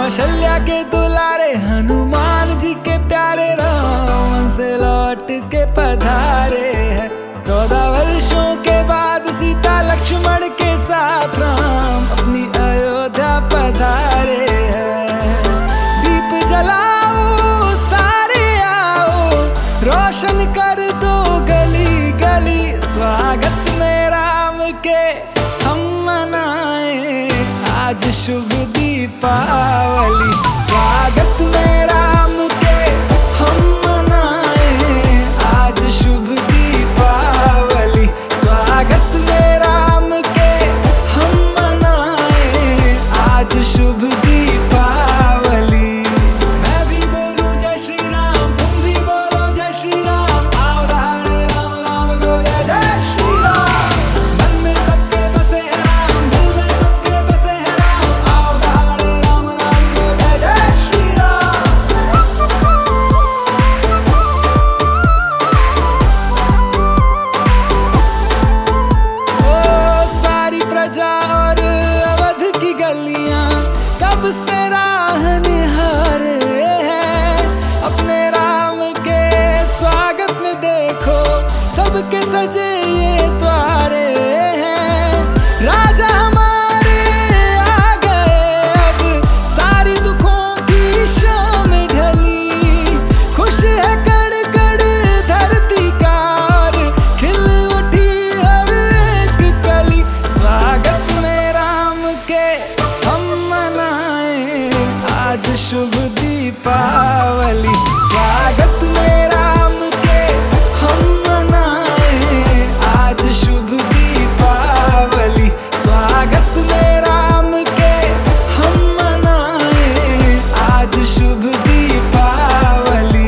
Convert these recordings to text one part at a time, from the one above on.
कौशल्या के दुलारे हनुमान जी के प्यारे राम से लौट के पधारे हैं। 14 वर्षों के बाद सीता लक्ष्मण के साथ राम अपनी अयोध्या पधारे हैं। दीप जलाओ सारे आओ, रोशन कर दो गली गली, स्वागत में राम के हम मनाए आज शुभ दीपावली। स्वागत में राम के हम मनाए आज शुभ दीपावली। स्वागत में राम के हम मनाए आज शुभ दीपावली। मैं भी बोलूं जय श्री राम, तुम भी बोलो जय श्री राम, आओ धारे राम राम को जय जय श्री राम। मन में सबके बसे हैं राम, दिल में सबके बसे हैं राम, आओ धारे राम राम को जय जय श्री राम। ओ सारी प्रजा और अवध की गलियां कब से राह निहारे हैं, अपने राम के स्वागत में देखो सबके सजे ये द्वारे हैं। राजा हमारे आ गए अब, सारी दुखों की शाम ढली, खुश है कण कण धरती का और खिल उठी हर एक कली। स्वागत में राम के हम मनाए आज शुभ दीपावली। स्वागत में राम के हम मनाए आज शुभ दीपावली। स्वागत में राम के हम मनाए आज शुभ दीपावली।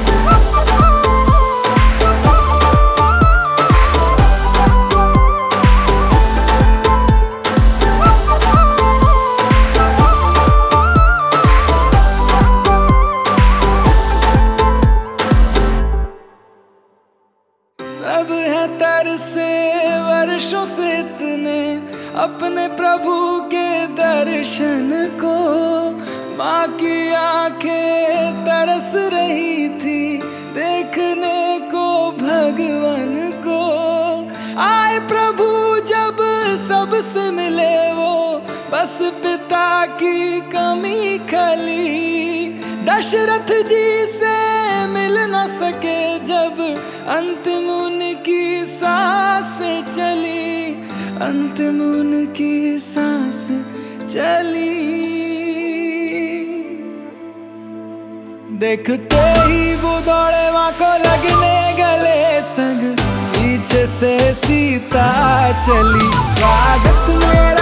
सब है तरसे वर्षों से इतने अपने प्रभु के दर्शन को, माँ की आंखें तरस रही थी देखने को भगवान को। आए प्रभु जब सबसे मिले वो, बस पिता की कमी खली। दशरथ जी से मिल न सके जब अंतिम उनकी सांस चली, अंतिम उनकी सांस चली। देखते ही वो दौड़े माँ को लगने गले संग, पीछे से सीता चली। स्वागत में